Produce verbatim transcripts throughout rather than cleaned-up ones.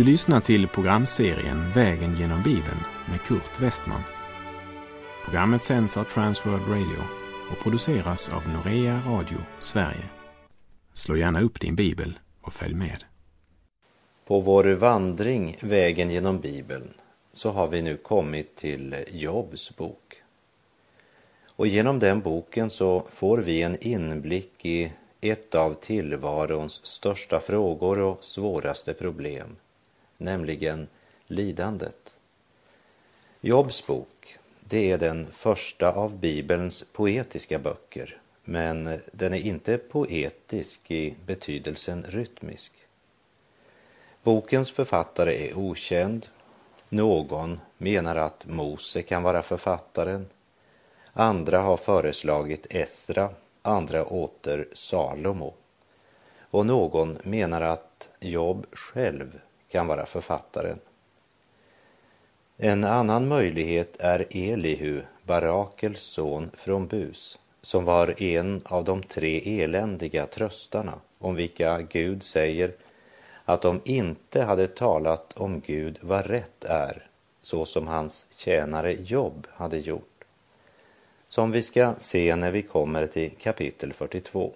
Du lyssnar till programserien Vägen genom Bibeln med Kurt Westman. Programmet sänds av Transworld Radio och produceras av Norea Radio Sverige. Slå gärna upp din bibel och följ med. På vår vandring Vägen genom Bibeln så har vi nu kommit till Jobs bok. Och genom den boken så får vi en inblick i ett av tillvarons största frågor och svåraste problem, nämligen lidandet. Jobs bok, det är den första av Bibelns poetiska böcker, men den är inte poetisk i betydelsen rytmisk. Bokens författare är okänd. Någon menar att Mose kan vara författaren. Andra har föreslagit Esra, andra åter Salomo. Och någon menar att Job själv kan vara författaren. En annan möjlighet är Elihu, Barakels son från Bus, som var en av de tre eländiga tröstarna, om vilka Gud säger att de inte hade talat om Gud vad rätt är, så som hans tjänare Job hade gjort. Som vi ska se när vi kommer till kapitel fyrtiotvå.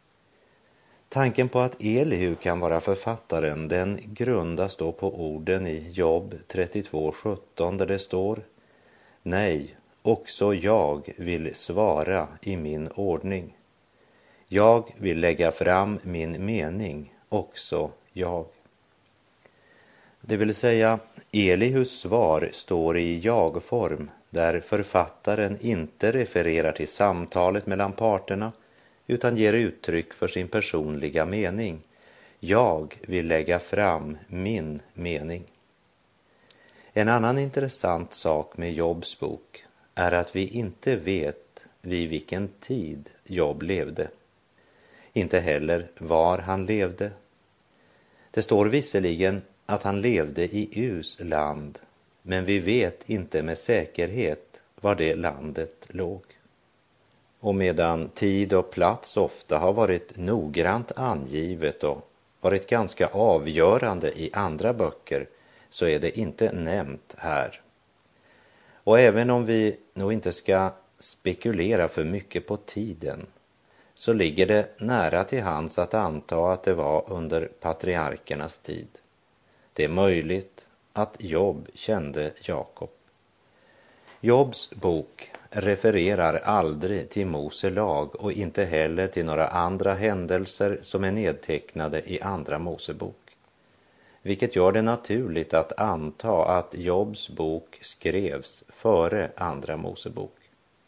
Tanken på att Elihu kan vara författaren, den grundas då på orden i Job trettiotvå sjutton, där det står: Nej, också jag vill svara i min ordning. Jag vill lägga fram min mening, också jag. Det vill säga, Elihus svar står i jag-form, där författaren inte refererar till samtalet mellan parterna, utan ger uttryck för sin personliga mening. Jag vill lägga fram min mening. En annan intressant sak med Jobs bok är att vi inte vet vid vilken tid Job levde. Inte heller var han levde. Det står visserligen att han levde i Us land, men vi vet inte med säkerhet var det landet låg. Och medan tid och plats ofta har varit noggrant angivet och varit ganska avgörande i andra böcker, så är det inte nämnt här. Och även om vi nog inte ska spekulera för mycket på tiden, så ligger det nära till hands att anta att det var under patriarkernas tid. Det är möjligt att Job kände Jakob. Jobs bok refererar aldrig till Mose lag och inte heller till några andra händelser som är nedtecknade i andra Mosebok, vilket gör det naturligt att anta att Jobs bok skrevs före andra Mosebok.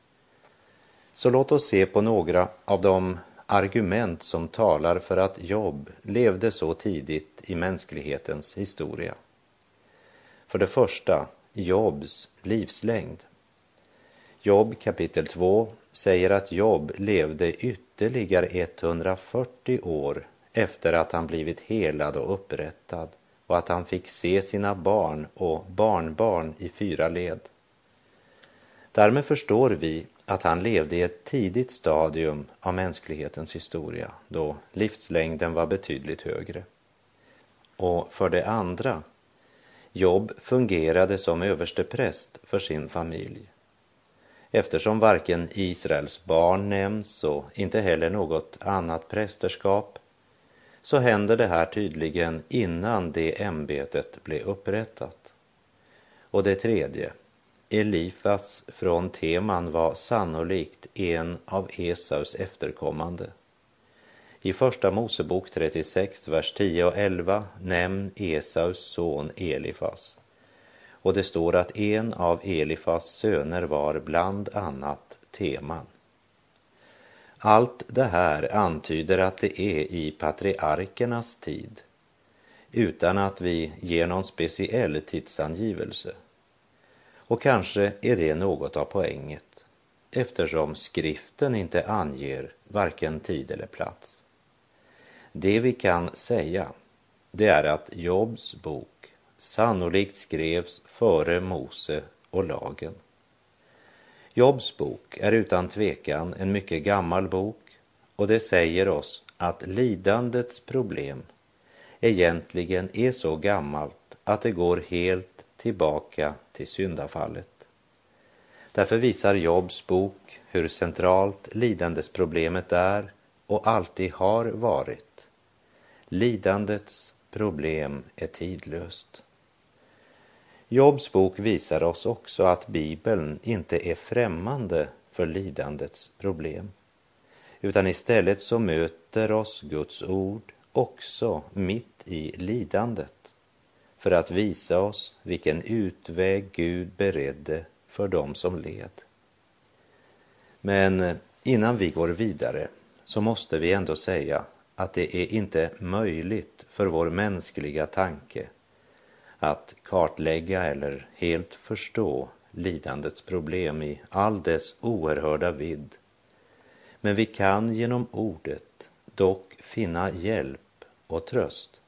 Så låt oss se på några av de argument som talar för att Job levde så tidigt i mänsklighetens historia. För det första, Jobs livslängd. Job kapitel två säger att Job levde ytterligare etthundrafyrtio år efter att han blivit helad och upprättad, och att han fick se sina barn och barnbarn i fyra led. Därmed förstår vi att han levde i ett tidigt stadium av mänsklighetens historia, då livslängden var betydligt högre. Och för det andra, Job fungerade som överstepräst för sin familj. Eftersom varken Israels barn nämns och inte heller något annat prästerskap, så händer det här tydligen innan det ämbetet blev upprättat. Och det tredje, Elifas från Teman var sannolikt en av Esaus efterkommande. I första Mosebok trettiosex, vers tio och elva nämn Esaus son Elifas. Och det står att en av Elifas söner var bland annat Teman. Allt det här antyder att det är i patriarkernas tid, utan att vi ger någon speciell tidsangivelse. Och kanske är det något av poänget, eftersom skriften inte anger varken tid eller plats. Det vi kan säga, det är att Jobs bok sannolikt skrevs före Mose och lagen. Jobs bok är utan tvekan en mycket gammal bok, och det säger oss att lidandets problem egentligen är så gammalt att det går helt tillbaka till syndafallet. Därför visar Jobs bok hur centralt lidandesproblemet är och alltid har varit. Lidandets problem är tidlöst. Jobs bok visar oss också att Bibeln inte är främmande för lidandets problem, utan istället så möter oss Guds ord också mitt i lidandet för att visa oss vilken utväg Gud beredde för dem som led. Men innan vi går vidare så måste vi ändå säga att det är inte möjligt för vår mänskliga tanke att kartlägga eller helt förstå lidandets problem i all dess oerhörda vidd. Men vi kan genom ordet dock finna hjälp och tröst.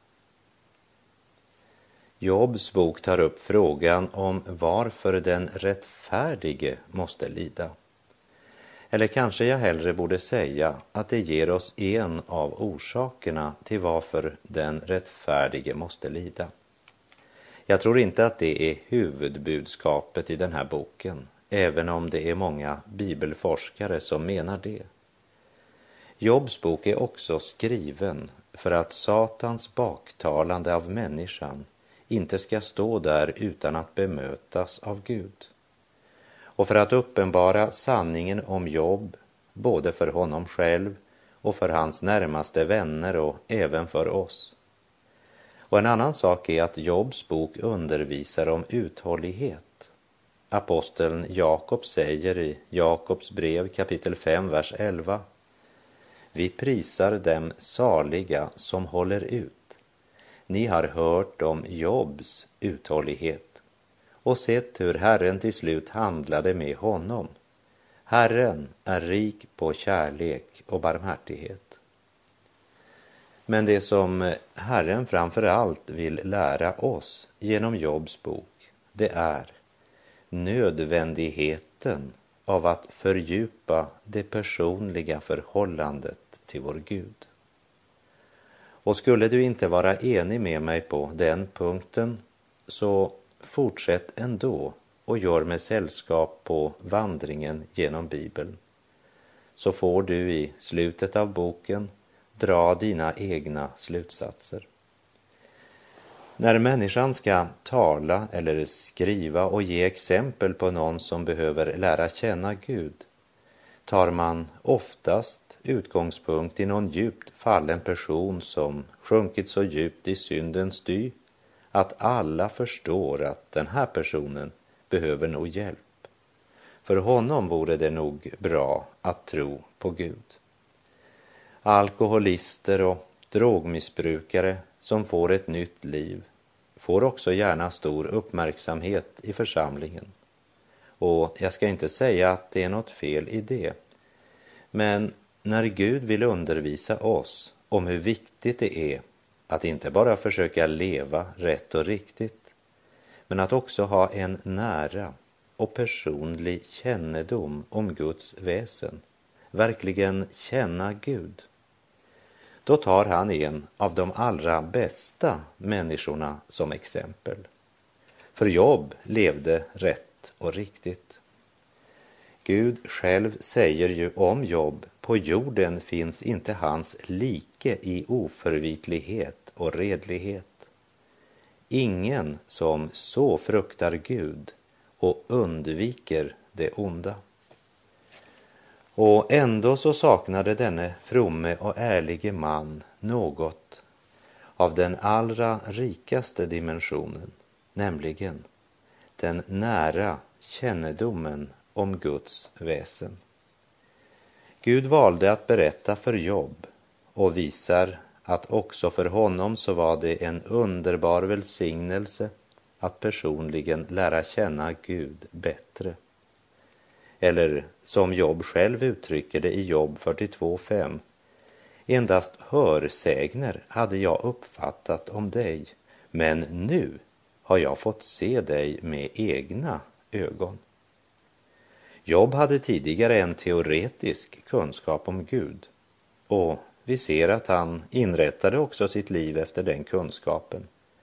Jobs bok tar upp frågan om varför den rättfärdige måste lida. Eller kanske jag hellre borde säga att det ger oss en av orsakerna till varför den rättfärdige måste lida. Jag tror inte att det är huvudbudskapet i den här boken, även om det är många bibelforskare som menar det. Jobs bok är också skriven för att Satans baktalande av människan inte ska stå där utan att bemötas av Gud. Och för att uppenbara sanningen om Job, både för honom själv och för hans närmaste vänner och även för oss. Och en annan sak är att Jobs bok undervisar om uthållighet. Aposteln Jakob säger i Jakobs brev kapitel fem, vers elva: Vi prisar dem saliga som håller ut. Ni har hört om Jobs uthållighet och sett hur Herren till slut handlade med honom. Herren är rik på kärlek och barmhärtighet. Men det som Herren framför allt vill lära oss genom Jobs bok, det är nödvändigheten av att fördjupa det personliga förhållandet till vår Gud. Och skulle du inte vara enig med mig på den punkten, så fortsätt ändå och gör med sällskap på vandringen genom Bibeln. Så får du i slutet av boken dra dina egna slutsatser. När människan ska tala eller skriva och ge exempel på någon som behöver lära känna Gud, tar man oftast utgångspunkt i någon djupt fallen person som sjunkit så djupt i syndens dy att alla förstår att den här personen behöver nog hjälp. För honom vore det nog bra att tro på Gud. Alkoholister och drogmissbrukare som får ett nytt liv får också gärna stor uppmärksamhet i församlingen. Och jag ska inte säga att det är något fel i det. Men när Gud vill undervisa oss om hur viktigt det är att inte bara försöka leva rätt och riktigt, men att också ha en nära och personlig kännedom om Guds väsen, verkligen känna Gud, då tar han en av de allra bästa människorna som exempel. För Job levde rätt och riktigt. Gud själv säger ju om Job: på jorden finns inte hans like i oförvitlighet och redlighet. Ingen som så fruktar Gud och undviker det onda. Och ändå så saknade denne fromme och ärlige man något av den allra rikaste dimensionen, nämligen den nära kännedomen om Guds väsen. Gud valde att berätta för Job och visar att också för honom så var det en underbar välsignelse att personligen lära känna Gud bättre. Eller som Job själv uttrycker det i Job fyrtiotvå fem: endast hörsägner hade jag uppfattat om dig, men nu har jag fått se dig med egna ögon. Job hade tidigare en teoretisk kunskap om Gud, och vi ser att han inrättade också sitt liv efter den kunskapen.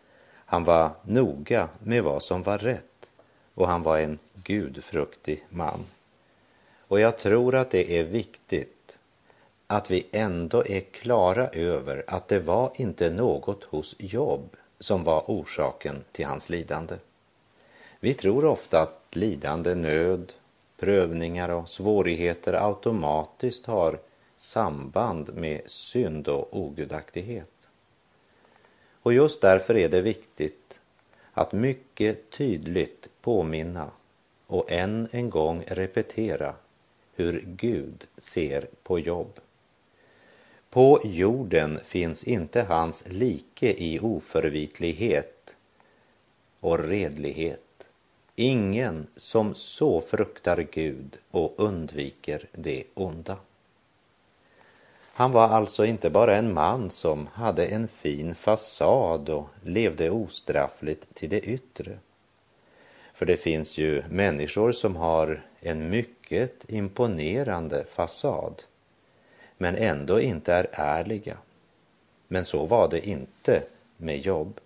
Han var noga med vad som var rätt och han var en gudfruktig man. Och jag tror att det är viktigt att vi ändå är klara över att det var inte något hos Job som var orsaken till hans lidande. Vi tror ofta att lidande, nöd, prövningar och svårigheter automatiskt har samband med synd och ogudaktighet. Och just därför är det viktigt att mycket tydligt påminna och än en gång repetera hur Gud ser på Job. På jorden finns inte hans like i oförvitlighet och redlighet. Ingen som så fruktar Gud och undviker det onda. Han var alltså inte bara en man som hade en fin fasad och levde ostraffligt till det yttre. För det finns ju människor som har en mycket imponerande fasad, men ändå inte är ärliga. Men så var det inte med Job.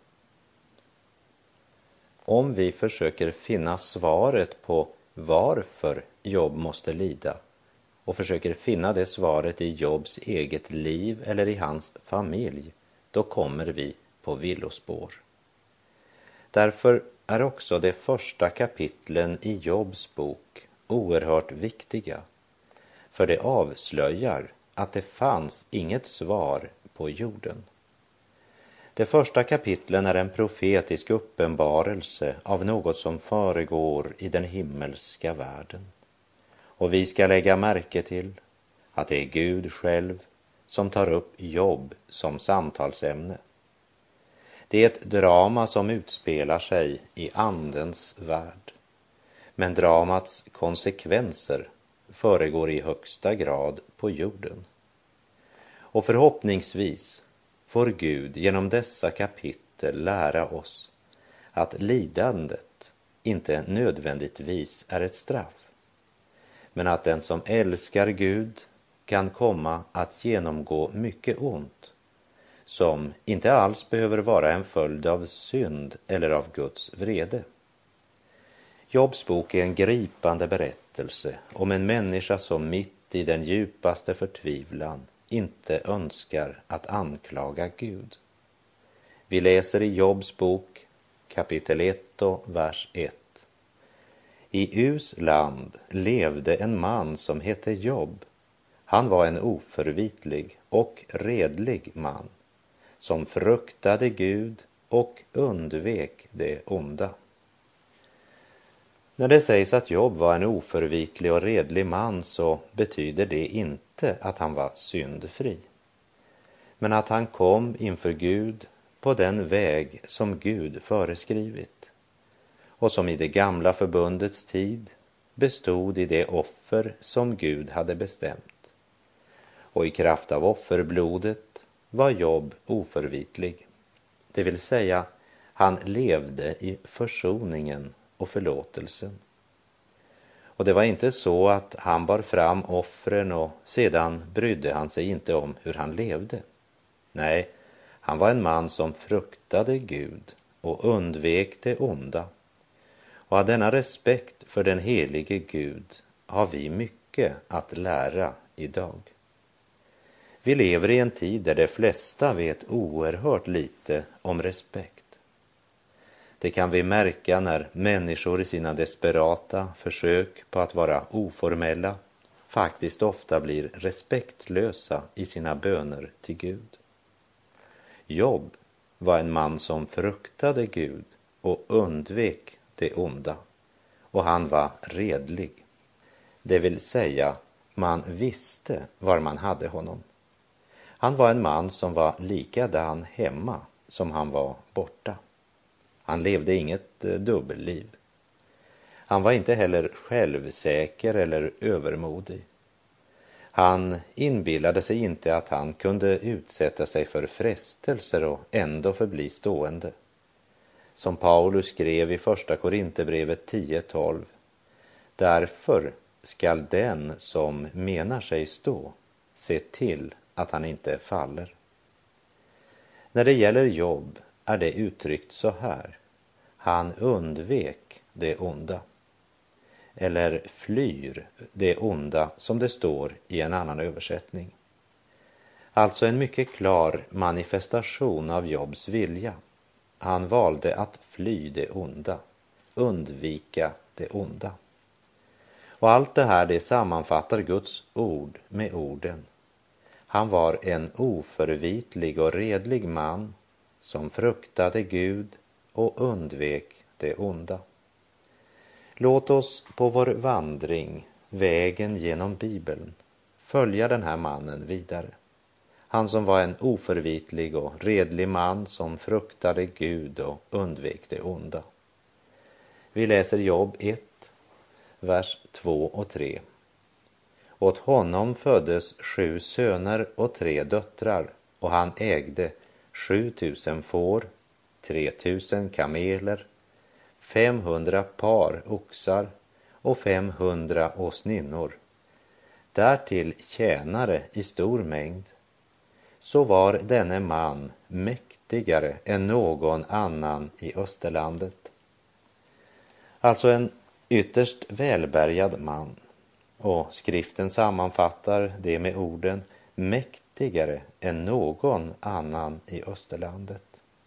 Om vi försöker finna svaret på varför Job måste lida och försöker finna det svaret i Jobs eget liv eller i hans familj, då kommer vi på villospår. Därför är också de första kapitlen i Jobs bok oerhört viktiga, för det avslöjar att det fanns inget svar på jorden. De första kapitlen är en profetisk uppenbarelse av något som föregår i den himmelska världen. Och vi ska lägga märke till att det är Gud själv som tar upp Job som samtalsämne. Det är ett drama som utspelar sig i andens värld. Men dramats konsekvenser föregår i högsta grad på jorden. Och förhoppningsvis får Gud genom dessa kapitel lära oss att lidandet inte nödvändigtvis är ett straff, men att den som älskar Gud kan komma att genomgå mycket ont som inte alls behöver vara en följd av synd eller av Guds vrede. Jobs bok är en gripande berättelse om en människa som mitt i den djupaste förtvivlan inte önskar att anklaga Gud. Vi läser i Jobs bok kapitel ett och vers ett. I Us land levde en man som hette Job. Han var en oförvitlig och redlig man som fruktade Gud och undvek det onda. När det sägs att Job var en oförvitlig och redlig man, så betyder det inte att han var syndfri, men att han kom inför Gud på den väg som Gud föreskrivit och som i det gamla förbundets tid bestod i det offer som Gud hade bestämt. Och i kraft av offerblodet var Job oförvitlig, det vill säga han levde i försoningen och förlåtelsen. Och det var inte så att han bar fram offren och sedan brydde han sig inte om hur han levde. Nej, han var en man som fruktade Gud och undvek det onda. Och av denna respekt för den helige Gud har vi mycket att lära idag. Vi lever i en tid där de flesta vet oerhört lite om respekt. Det kan vi märka när människor i sina desperata försök på att vara oformella faktiskt ofta blir respektlösa i sina böner till Gud. Job var en man som fruktade Gud och undvek det onda, och han var redlig. Det vill säga, man visste var man hade honom. Han var en man som var likadan hemma som han var borta. Han levde inget dubbelliv. Han var inte heller självsäker eller övermodig. Han inbillade sig inte att han kunde utsätta sig för frestelser och ändå förbli stående. Som Paulus skrev i första Korinthierbrevet tio tolv. Därför skall den som menar sig stå se till att han inte faller. När det gäller Job är det uttryckt så här: han undvek det onda. Eller flyr det onda, som det står i en annan översättning. Alltså en mycket klar manifestation av Jobs vilja. Han valde att fly det onda, undvika det onda. Och allt det här, det sammanfattar Guds ord med orden: han var en oförvitlig och redlig man som fruktade Gud och undvek det onda. Låt oss på vår vandring, vägen genom Bibeln, följa den här mannen vidare. Han som var en oförvitlig och redlig man som fruktade Gud och undvek det onda. Vi läser Jobb ett, vers två och tre. Åt honom föddes sju söner och tre döttrar, och han ägde sju tusen får, tre tusen kameler, femhundra par oxar och femhundra åsninnor, därtill tjänare i stor mängd. Så var denne man mäktigare än någon annan i Österlandet. Alltså en ytterst välbärgad man. Och skriften sammanfattar det med orden mäktigare än någon annan i Österlandet.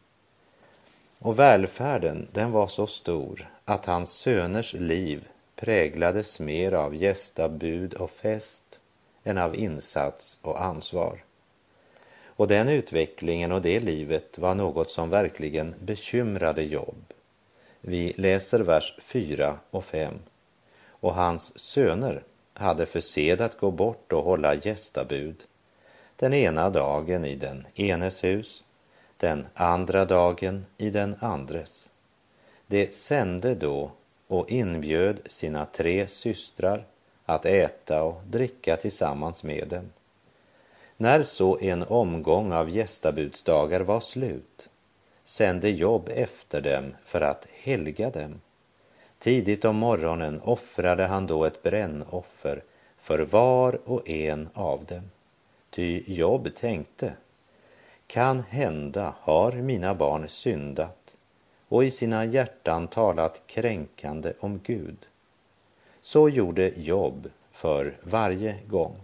Och välfärden, den var så stor att hans söners liv präglades mer av gästabud och fest än av insats och ansvar. Och den utvecklingen och det livet var något som verkligen bekymrade Jobb. Vi läser vers fyra och fem. Och hans söner hade för sed att gå bort och hålla gästabud, den ena dagen i den enes hus, den andra dagen i den andres. De sände då och inbjöd sina tre systrar att äta och dricka tillsammans med dem. När så en omgång av gästabudsdagar var slut, sände Jobb efter dem för att helga dem. Tidigt om morgonen offrade han då ett brännoffer för var och en av dem. Ty Jobb tänkte: kan hända har mina barn syndat och i sina hjärtan talat kränkande om Gud. Så gjorde Jobb för varje gång.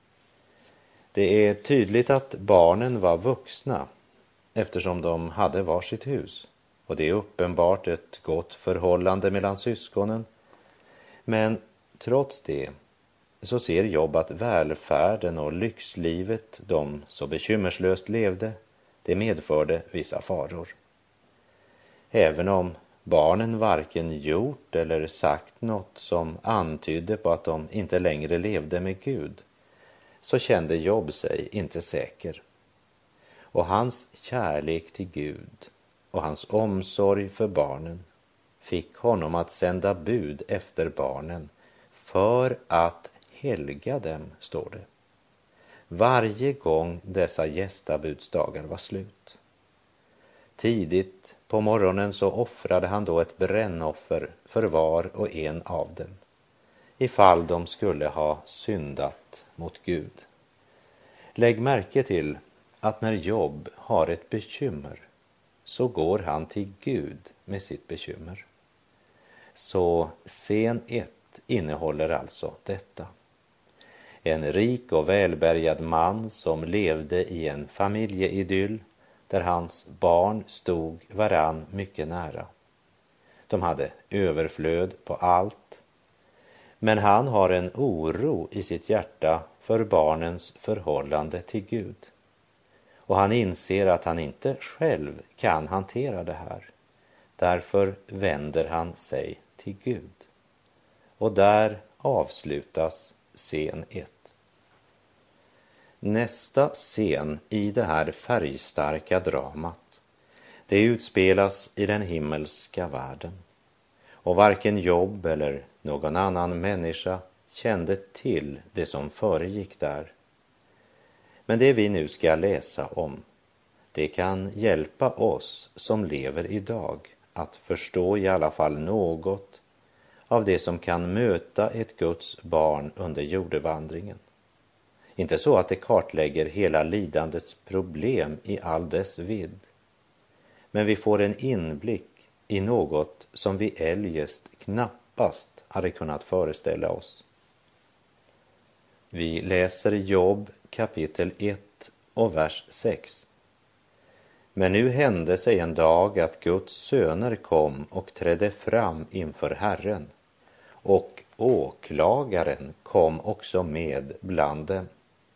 Det är tydligt att barnen var vuxna eftersom de hade varsitt hus. Och det är uppenbart ett gott förhållande mellan syskonen. Men trots det så ser Jobb att välfärden och lyxlivet de så bekymmerslöst levde, det medförde vissa faror. Även om barnen varken gjort eller sagt något som antydde på att de inte längre levde med Gud, så kände Jobb sig inte säker. Och hans kärlek till Gud och hans omsorg för barnen fick honom att sända bud efter barnen för att helga dem, står det. Varje gång dessa gästabudsdagar var slut. Tidigt på morgonen så offrade han då ett brännoffer för var och en av dem, ifall de skulle ha syndat mot Gud. Lägg märke till att när Jobb har ett bekymmer så går han till Gud med sitt bekymmer. Så scen ett innehåller alltså detta. En rik och välbärgad man som levde i en familjeidyll där hans barn stod varann mycket nära. De hade överflöd på allt, men han har en oro i sitt hjärta för barnens förhållande till Gud. Och han inser att han inte själv kan hantera det här. Därför vänder han sig till Gud. Och där avslutas scen ett. Nästa scen i det här färgstarka dramat, det utspelas i den himmelska världen. Och varken Jobb eller någon annan människa kände till det som föregick där. Men det vi nu ska läsa om, det kan hjälpa oss som lever idag att förstå i alla fall något av det som kan möta ett Guds barn under jordevandringen. Inte så att det kartlägger hela lidandets problem i all dess vidd, men vi får en inblick i något som vi eljest knappast hade kunnat föreställa oss. Vi läser Jobb kapitel ett och vers sex. Men nu hände sig en dag att Guds söner kom och trädde fram inför Herren, och åklagaren kom också med bland dem.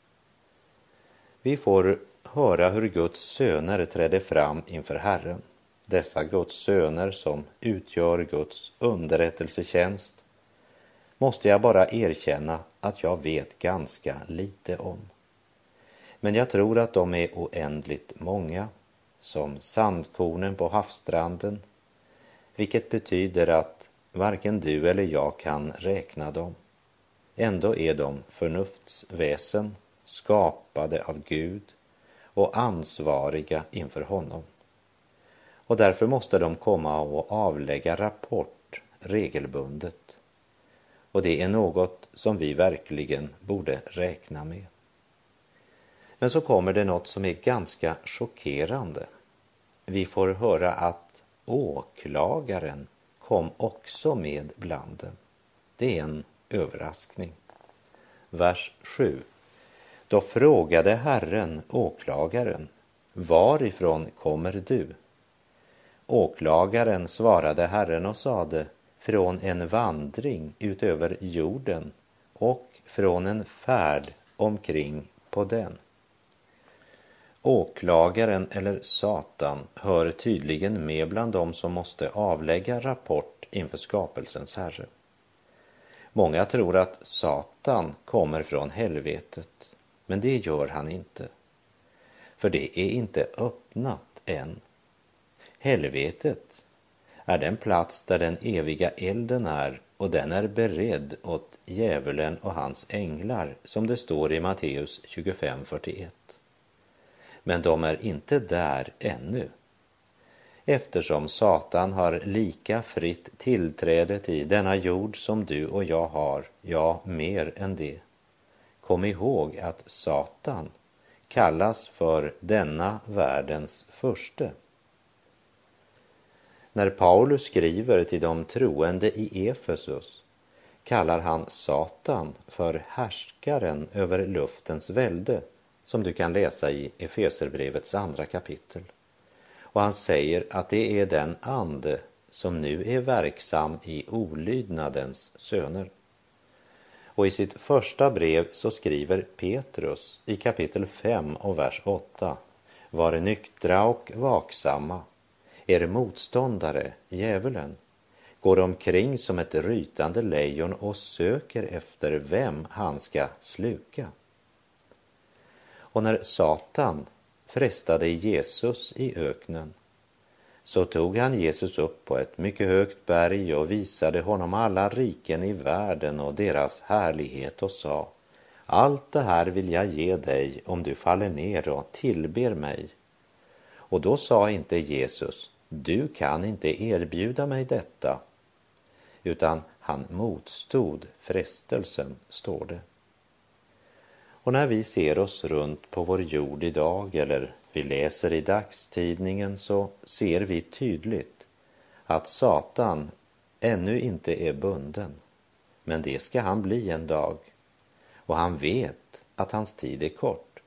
Vi får höra hur Guds söner trädde fram inför Herren. Dessa Guds söner som utgör Guds underrättelsetjänst måste jag bara erkänna att jag vet ganska lite om. Men jag tror att de är oändligt många, som sandkornen på havsstranden, vilket betyder att varken du eller jag kan räkna dem. Ändå är de förnuftsväsen, skapade av Gud och ansvariga inför honom. Och därför måste de komma och avlägga rapport regelbundet. Och det är något som vi verkligen borde räkna med. Men så kommer det något som är ganska chockerande. Vi får höra att åklagaren kom också med bland dem. Det är en överraskning. Vers sju. Då frågade Herren åklagaren: varifrån kommer du? Åklagaren svarade Herren och sade: från en vandring utöver jorden och från en färd omkring på den. Åklagaren eller Satan hör tydligen med bland dem som måste avlägga rapport inför skapelsens Herre. Många tror att Satan kommer från helvetet, men det gör han inte. För det är inte öppnat än. Helvetet är den plats där den eviga elden är, och den är beredd åt djävulen och hans änglar, som det står i Matteus tjugofem fyrtioett. Men de är inte där ännu, eftersom Satan har lika fritt tillträde till denna jord som du och jag har, ja, mer än det. Kom ihåg att Satan kallas för denna världens furste. När Paulus skriver till de troende i Efesus kallar han Satan för härskaren över luftens välde, som du kan läsa i Efeserbrevets andra kapitel. Och han säger att det är den ande som nu är verksam i olydnadens söner. Och i sitt första brev så skriver Petrus i kapitel fem och vers åtta: var nyktra och vaksamma. Er motståndare, djävulen, går omkring som ett rytande lejon och söker efter vem han ska sluka. Och när Satan frestade Jesus i öknen, så tog han Jesus upp på ett mycket högt berg och visade honom alla riken i världen och deras härlighet och sa: allt det här vill jag ge dig om du faller ner och tillber mig. Och då sa inte Jesus: du kan inte erbjuda mig detta, utan han motstod frestelsen, står det. Och när vi ser oss runt på vår jord idag, eller vi läser i dagstidningen, så ser vi tydligt att Satan ännu inte är bunden, men det ska han bli en dag. Och han vet att hans tid är kort.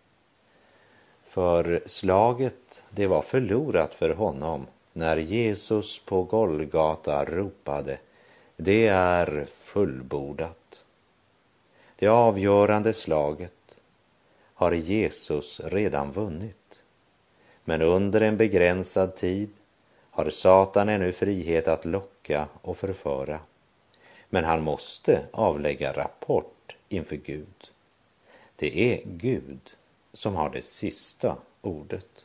För slaget, det var förlorat för honom när Jesus på Golgata ropade: det är fullbordat. Det avgörande slaget har Jesus redan vunnit. Men under en begränsad tid har Satan ännu frihet att locka och förföra. Men han måste avlägga rapport inför Gud. Det är Gud som har det sista ordet.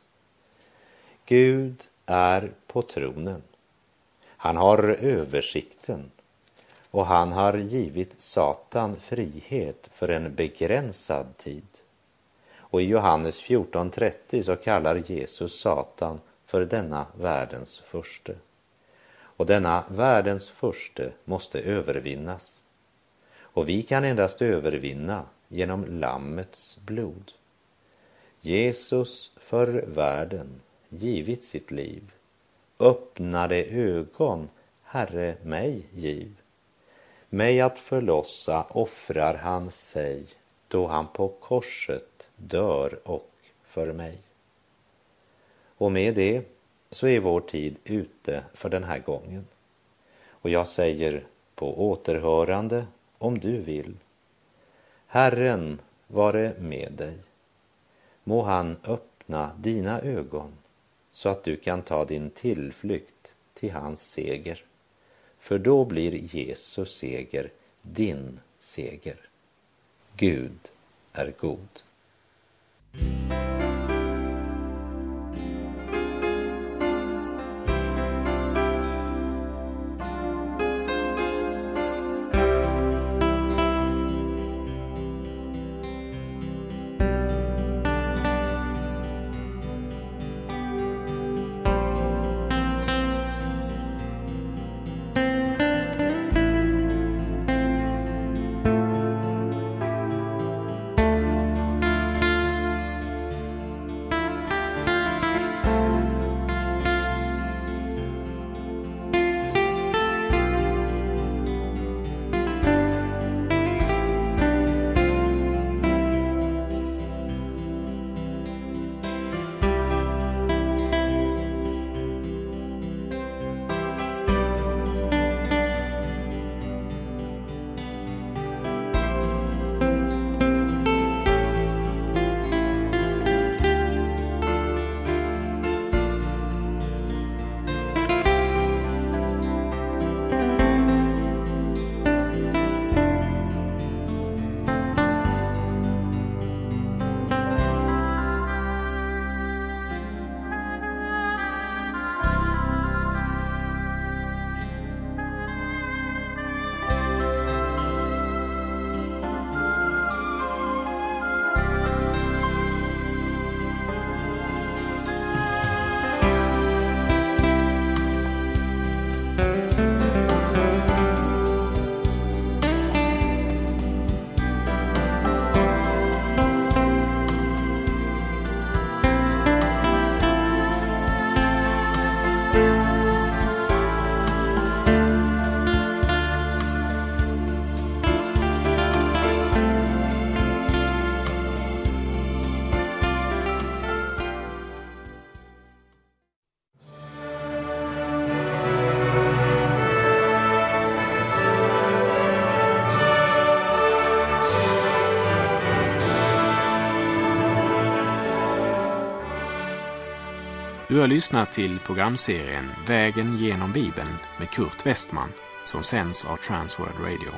Gud är på tronen. Han har översikten. Och han har givit Satan frihet för en begränsad tid. Och i Johannes fjorton trettio så kallar Jesus Satan för denna världens furste. Och denna världens furste måste övervinnas. Och vi kan endast övervinna genom Lammets blod. Jesus för världen givit sitt liv öppnade ögon, Herre, mig giv. Mig att förlossa offrar han sig, då han på korset dör och för mig. Och med det så är vår tid ute för den här gången. Och jag säger på återhörande, om du vill. Herren vare med dig. Må han öppna dina ögon så att du kan ta din tillflykt till hans seger. För då blir Jesus seger din seger. Gud är god. Du har lyssnat till programserien Vägen genom Bibeln med Kurt Westman som sänds av Transworld Radio.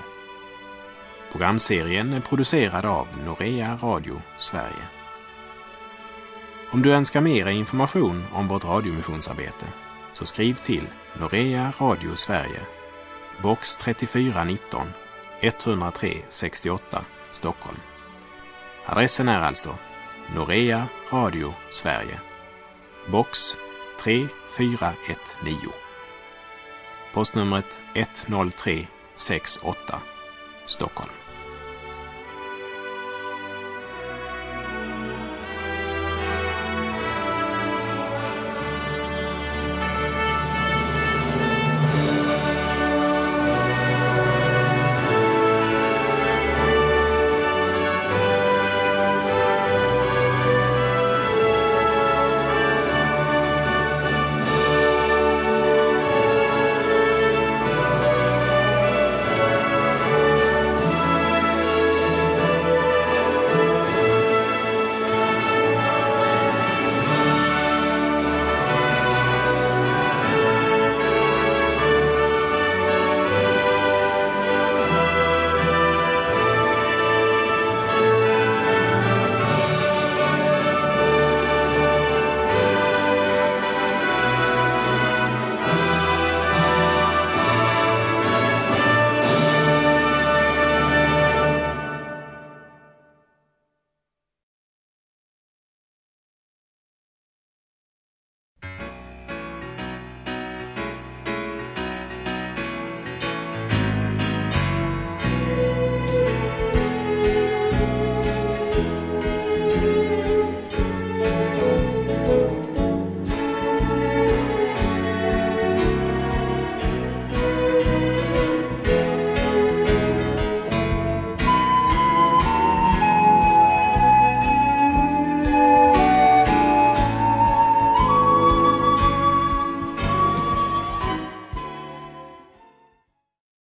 Programserien är producerad av Norea Radio Sverige. Om du önskar mer information om vårt radiomissionsarbete så skriv till Norea Radio Sverige, box trettiofyra nitton, etthundratre sextioåtta, Stockholm. Adressen är alltså Norea Radio Sverige, box tre fyra ett nio. Postnumret ett noll tre sex åtta, Stockholm.